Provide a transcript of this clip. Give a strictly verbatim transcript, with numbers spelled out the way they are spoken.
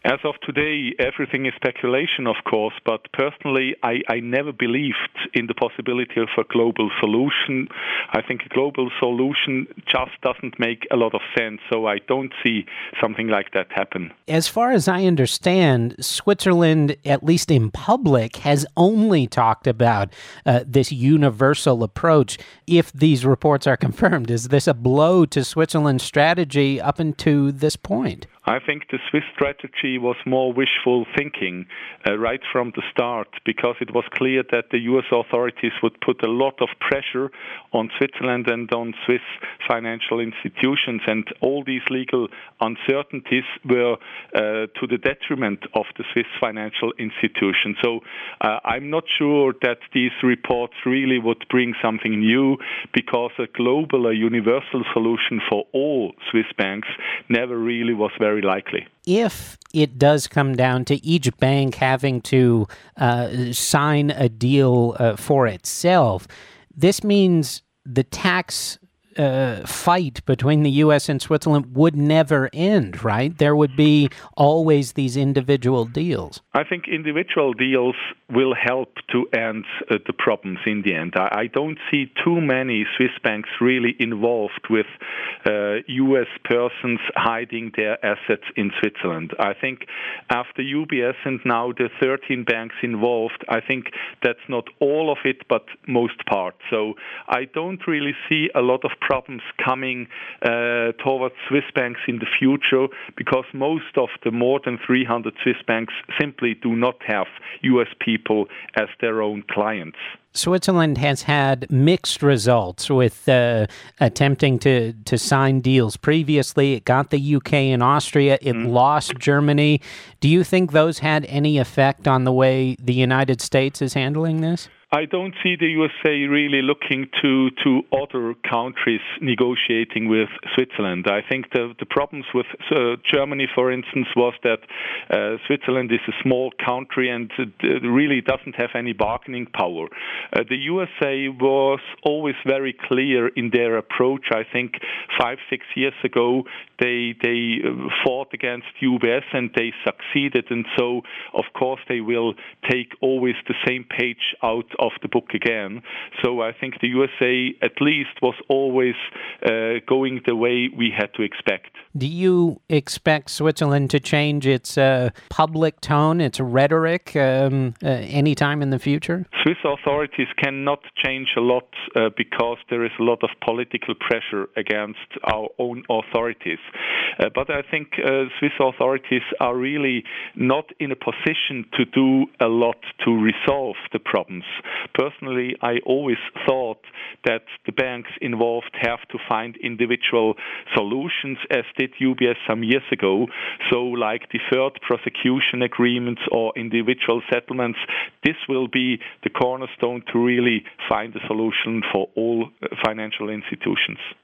As of today, everything is speculation, of course, but personally, I, I never believed in the possibility of a global solution. I think a global solution just doesn't make a lot of sense, so I don't see something like that happen. As far as I understand, Switzerland, at least in public, has only talked about uh, this universal approach. If these reports are confirmed, is this a blow to Switzerland's strategy up until this point? I think the Swiss strategy was more wishful thinking uh, right from the start, because it was clear that the U S authorities would put a lot of pressure on Switzerland and on Swiss financial institutions, and all these legal uncertainties were uh, to the detriment of the Swiss financial institutions. So uh, I'm not sure that these reports really would bring something new, because a global, a universal solution for all Swiss banks never really was very likely. If it does come down to each bank having to uh, sign a deal uh, for itself, this means the tax uh, fight between the U S and Switzerland would never end, right? There would be always these individual deals. I think individual deals will help to end uh, the problems in the end. I, I don't see too many Swiss banks really involved with uh, U S persons hiding their assets in Switzerland. I think after U B S and now the thirteen banks involved, I think that's not all of it, but most part. So I don't really see a lot of problems coming uh, towards Swiss banks in the future, because most of the more than three hundred Swiss banks simply do not have U S people as their own clients. Switzerland has had mixed results with uh, attempting to, to sign deals. Previously, it got the U K and Austria. It mm. lost Germany. Do you think those had any effect on the way the United States is handling this? I don't see the U S A really looking to, to other countries negotiating with Switzerland. I think the, the problems with uh, Germany, for instance, was that uh, Switzerland is a small country and uh, really doesn't have any bargaining power. Uh, the U S A was always very clear in their approach. I think five, six years ago, they, they fought against U B S and they succeeded. And so, of course, they will take always the same page out of the book again. So I think the U S A at least was always uh, going the way we had to expect. Do you expect Switzerland to change its uh, public tone, its rhetoric, um, uh, anytime in the future? Swiss authorities cannot change a lot uh, because there is a lot of political pressure against our own authorities. Uh, but I think uh, Swiss authorities are really not in a position to do a lot to resolve the problems. Personally, I always thought that the banks involved have to find individual solutions, as did U B S some years ago. So like deferred prosecution agreements or individual settlements, this will be the cornerstone to really find a solution for all financial institutions.